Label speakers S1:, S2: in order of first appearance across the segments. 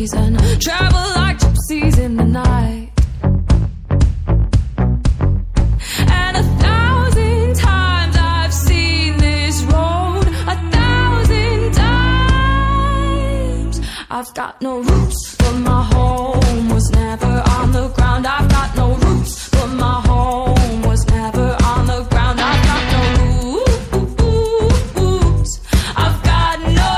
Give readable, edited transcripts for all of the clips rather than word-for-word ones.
S1: reason. Travel like gypsies in the night. And 1,000 times I've seen this road, 1,000 times. I've got no roots, but my home was never on the ground. I've got no roots, but my home was never on the ground. I've got no roots. I've got no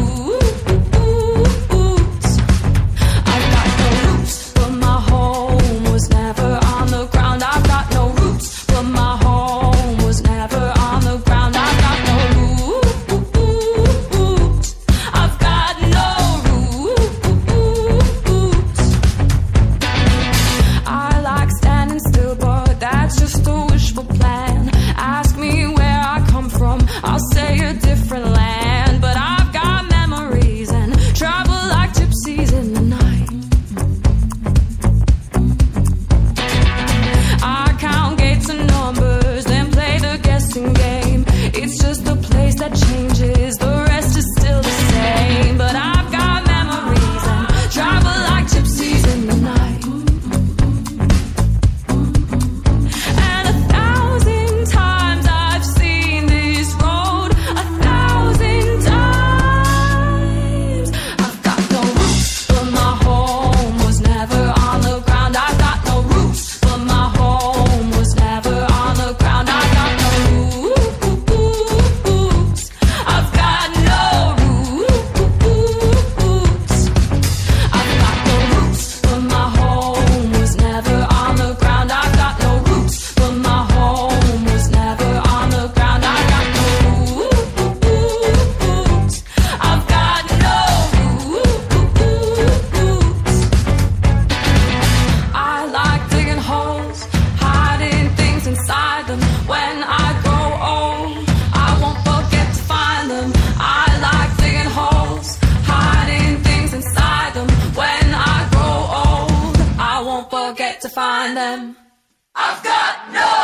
S1: roots. I've got no roots, but my home was never on the ground. I've got no roots, but my home was never on the ground. I've got no roots. I've got no roots. I like standing still, but that's just a wishful plan. Ask me where I come from, I'll say a different land. But I've got memories and travel like gypsies in the night. I count gates and numbers, then play the guessing game. It's just a place that changes, the rest is still the same. But I've got memories and travel like gypsies in the night. And 1,000 times I've seen this road, 1,000 times. I've got no roots, but my home was never on the ground. I've got no roots, but my home was never on the ground. I've got no roots. I've got no roots. I've got no roots, but my home was never on the ground. I've got no roots, but my home was never on the ground. I've got no roots. I've got no roots. I like digging holes, hiding things inside them. When I grow old, I won't forget to find them. I like digging holes, hiding things inside them. When I grow old, I won't forget to find them. I've got no